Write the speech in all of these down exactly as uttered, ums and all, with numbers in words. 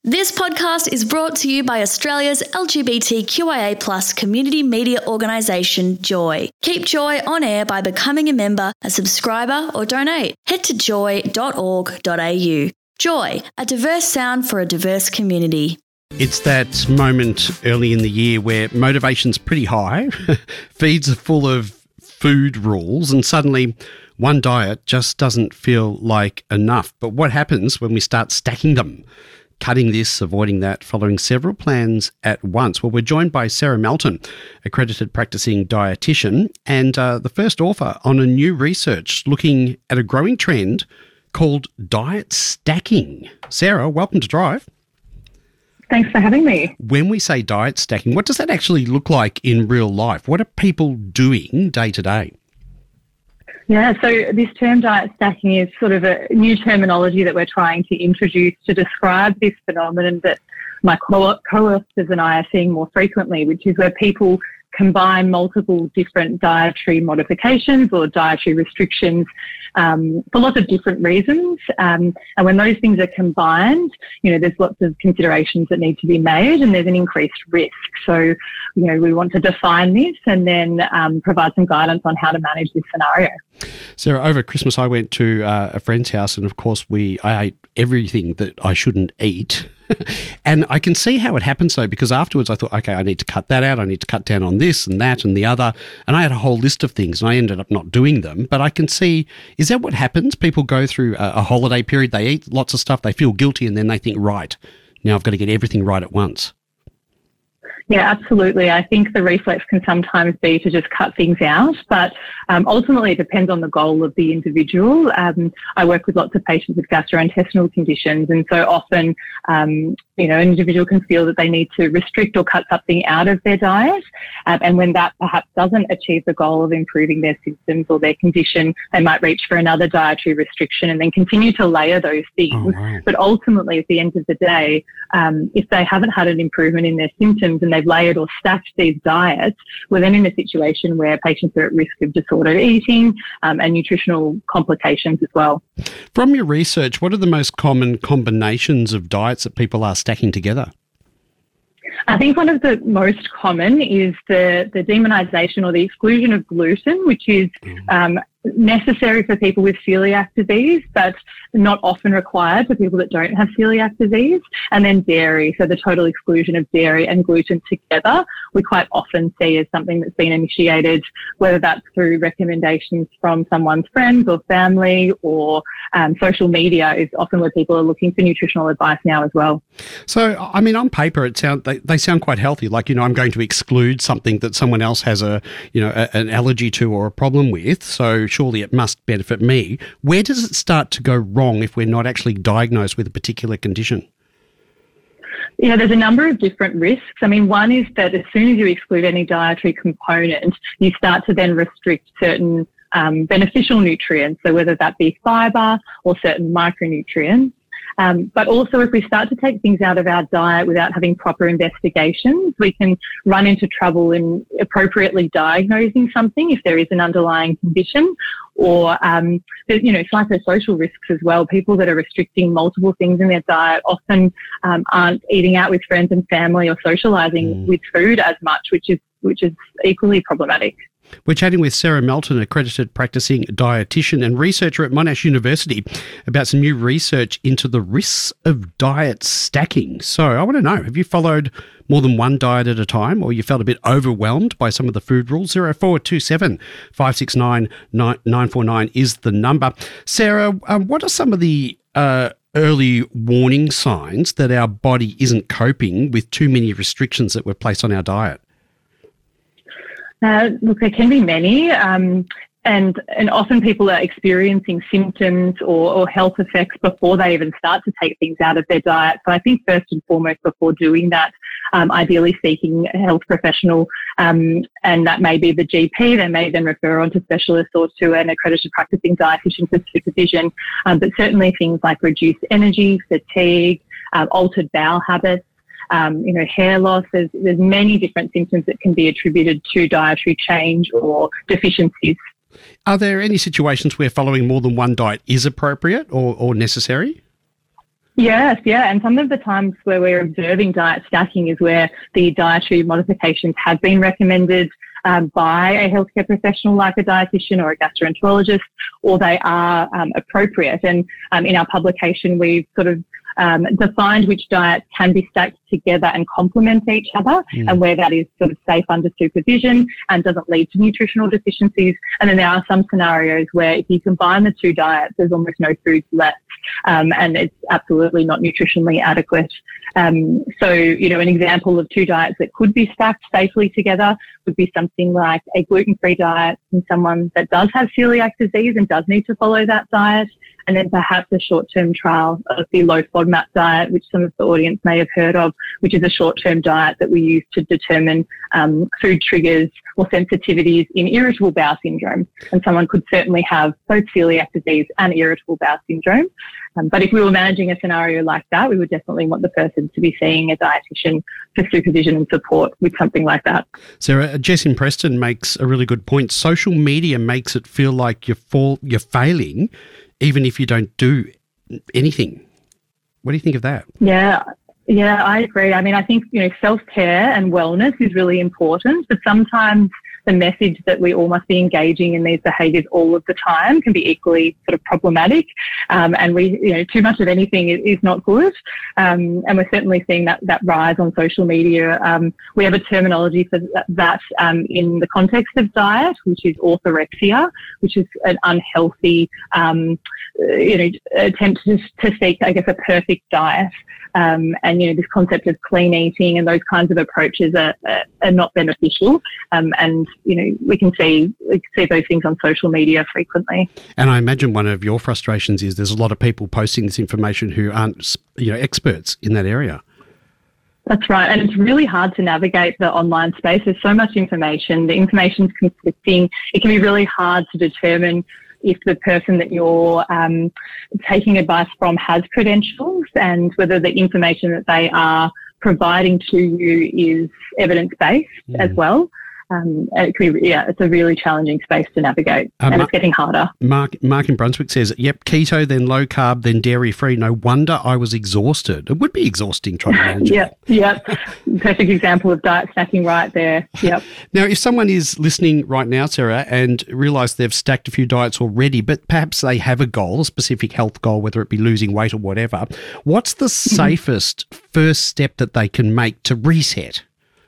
This podcast is brought to you by Australia's L G B T Q I A plus community media organisation, Joy. Keep Joy on air by becoming a member, a subscriber or donate. Head to joy dot org dot a u. Joy, a diverse sound for a diverse community. It's that moment early in the year where motivation's pretty high, feeds are full of food rules, and suddenly one diet just doesn't feel like enough. But what happens when we start stacking them? Cutting this, avoiding that, following several plans at once. Well, we're joined by Sarah Melton, accredited practicing dietitian and uh, the first author on a new research looking at a growing trend called diet stacking. Sarah, welcome to Drive. Thanks for having me. When we say diet stacking, what does that actually look like in real life? What are people doing day to day? Yeah, so this term diet stacking is sort of a new terminology that we're trying to introduce to describe this phenomenon that my co- co-authors and I are seeing more frequently, which is where people combine multiple different dietary modifications or dietary restrictions um, for lots of different reasons. Um, and when those things are combined, you know, there's lots of considerations that need to be made and there's an increased risk. So, you know, we want to define this and then um, provide some guidance on how to manage this scenario. Sarah, over Christmas I went to uh, a friend's house and of course we I ate everything that I shouldn't eat. And I can see how it happens though, because afterwards I thought, okay, I need to cut that out. I need to cut down on this and that and the other. And I had a whole list of things and I ended up not doing them. But I can see, is that what happens? People go through a, a holiday period, they eat lots of stuff, they feel guilty and then they think, right, now I've got to get everything right at once. Yeah, absolutely. I think the reflex can sometimes be to just cut things out, but um, ultimately it depends on the goal of the individual. Um, I work with lots of patients with gastrointestinal conditions, and so often, um, you know, an individual can feel that they need to restrict or cut something out of their diet, um, and when that perhaps doesn't achieve the goal of improving their symptoms or their condition, they might reach for another dietary restriction and then continue to layer those things. Oh, wow. But ultimately, at the end of the day, um, if they haven't had an improvement in their symptoms and they've layered or stacked these diets, we're then in a situation where patients are at risk of disordered eating um, and nutritional complications as well. From your research, what are the most common combinations of diets that people are stacking together? I think one of the most common is the, the demonisation or the exclusion of gluten, which is um, necessary for people with celiac disease, but not often required for people that don't have celiac disease. And then dairy, so the total exclusion of dairy and gluten together, we quite often see as something that's been initiated, whether that's through recommendations from someone's friends or family or um, social media is often where people are looking for nutritional advice now as well. So, I mean, on paper, it sound they, they sound quite healthy. Like, you know, I'm going to exclude something that someone else has a, you know, a, an allergy to or a problem with. So surely it must benefit me. Where does it start to go wrong if we're not actually diagnosed with a particular condition? Yeah, there's a number of different risks. I mean, one is that as soon as you exclude any dietary component, you start to then restrict certain um, beneficial nutrients, so whether that be fibre or certain micronutrients. Um, but also if we start to take things out of our diet without having proper investigations, we can run into trouble in appropriately diagnosing something if there is an underlying condition, or, um, there's, you know, psychosocial risks as well. People that are restricting multiple things in their diet often um, aren't eating out with friends and family or socialising mm. with food as much, which is which is equally problematic. We're chatting with Sarah Melton, accredited practicing dietitian and researcher at Monash University, about some new research into the risks of diet stacking. So I want to know, have you followed more than one diet at a time, or you felt a bit overwhelmed by some of the food rules? zero four two seven, five six nine, nine four nine is the number. Sarah, um, what are some of the uh, early warning signs that our body isn't coping with too many restrictions that were placed on our diet? Uh, look, there can be many, um, and and often people are experiencing symptoms or, or health effects before they even start to take things out of their diet. So I think first and foremost before doing that, um, ideally seeking a health professional, um, and that may be the G P. They may then refer on to specialists or to an accredited practicing dietitian for supervision. Um, but certainly things like reduced energy, fatigue, um, altered bowel habits, Um, you know, hair loss. There's, there's many different symptoms that can be attributed to dietary change or deficiencies. Are there any situations where following more than one diet is appropriate or, or necessary? Yes, yeah. And some of the times where we're observing diet stacking is where the dietary modifications have been recommended um, by a healthcare professional like a dietitian or a gastroenterologist, or they are um, appropriate. And um, in our publication, we've sort of um, defined which diets can be stacked together and complement each other, mm. and where that is sort of safe under supervision and doesn't lead to nutritional deficiencies. And then there are some scenarios where if you combine the two diets, there's almost no foods left. Um, and it's absolutely not nutritionally adequate. Um, so, you know, an example of two diets that could be stacked safely together would be something like a gluten-free diet in someone that does have celiac disease and does need to follow that diet, and then perhaps a short-term trial of the low FODMAP diet, which some of the audience may have heard of, which is a short-term diet that we use to determine um, food triggers or sensitivities in irritable bowel syndrome. And someone could certainly have both celiac disease and irritable bowel syndrome. Um, but if we were managing a scenario like that, we would definitely want the person to be seeing a dietitian for supervision and support with something like that. Sarah, Jess in Preston makes a really good point. Social media makes it feel like you're, fall, you're failing even if you don't do anything. What do you think of that? Yeah, yeah, I agree. I mean, I think, you know, self-care and wellness is really important, but sometimes the message that we all must be engaging in these behaviours all of the time can be equally sort of problematic. Um, and we, you know, too much of anything is, is not good. Um, and we're certainly seeing that, that rise on social media. Um, we have a terminology for that, that um, in the context of diet, which is orthorexia, which is an unhealthy, um, you know, attempt to, to seek, I guess, a perfect diet. Um, and, you know, this concept of clean eating and those kinds of approaches are, are, are not beneficial. Um, and, you know, we can see we can see those things on social media frequently. And I imagine one of your frustrations is there's a lot of people posting this information who aren't, you know, experts in that area. That's right. And it's really hard to navigate the online space. There's so much information. The information's conflicting. It can be really hard to determine if the person that you're um, taking advice from has credentials and whether the information that they are providing to you is evidence-based mm. as well. Um, it could be, yeah, it's a really challenging space to navigate, uh, and Mark, it's getting harder. Mark, Mark in Brunswick says, yep, keto, then low carb, then dairy free. No wonder I was exhausted. It would be exhausting trying to manage yeah, it. Yeah, perfect example of diet snacking right there. Yep. Now, if someone is listening right now, Sarah, and realise they've stacked a few diets already, but perhaps they have a goal, a specific health goal, whether it be losing weight or whatever, what's the mm-hmm. safest first step that they can make to reset?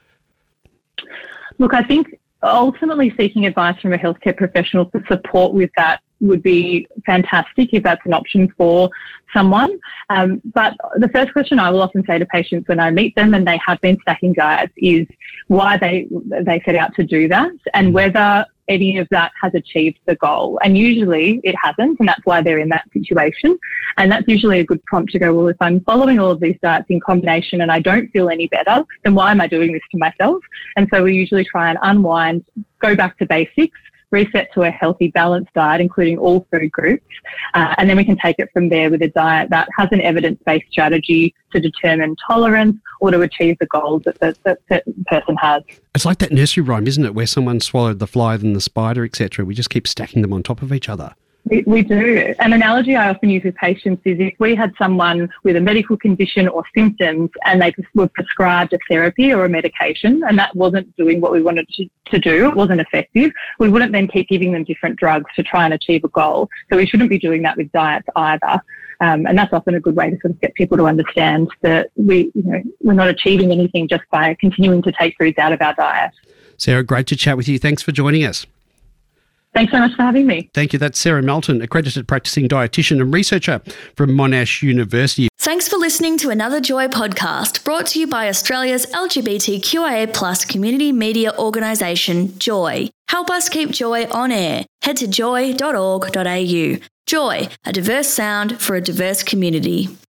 Look, I think ultimately seeking advice from a healthcare professional for support with that would be fantastic if that's an option for someone. Um, but the first question I will often say to patients when I meet them and they have been stacking diets is why they they set out to do that and whether any of that has achieved the goal. And usually it hasn't, and that's why they're in that situation. And that's usually a good prompt to go, well, if I'm following all of these diets in combination and I don't feel any better, then why am I doing this to myself? And so we usually try and unwind, go back to basics, reset to a healthy, balanced diet, including all food groups, uh, and then we can take it from there with a diet that has an evidence-based strategy to determine tolerance or to achieve the goals that the, that the person has. It's like that nursery rhyme, isn't it, where someone swallowed the fly, then the spider, et cetera. We just keep stacking them on top of each other. We, we do. An analogy I often use with patients is if we had someone with a medical condition or symptoms and they were prescribed a therapy or a medication and that wasn't doing what we wanted to, to do, it wasn't effective, we wouldn't then keep giving them different drugs to try and achieve a goal. So we shouldn't be doing that with diets either. Um, and that's often a good way to sort of get people to understand that we, you know, we're not achieving anything just by continuing to take foods out of our diet. Sarah, great to chat with you. Thanks for joining us. Thanks so much for having me. Thank you. That's Sarah Melton, accredited practicing dietitian and researcher from Monash University. Thanks for listening to another Joy podcast brought to you by Australia's L G B T Q I A plus community media organisation, Joy. Help us keep Joy on air. Head to joy dot org dot a u. Joy, a diverse sound for a diverse community.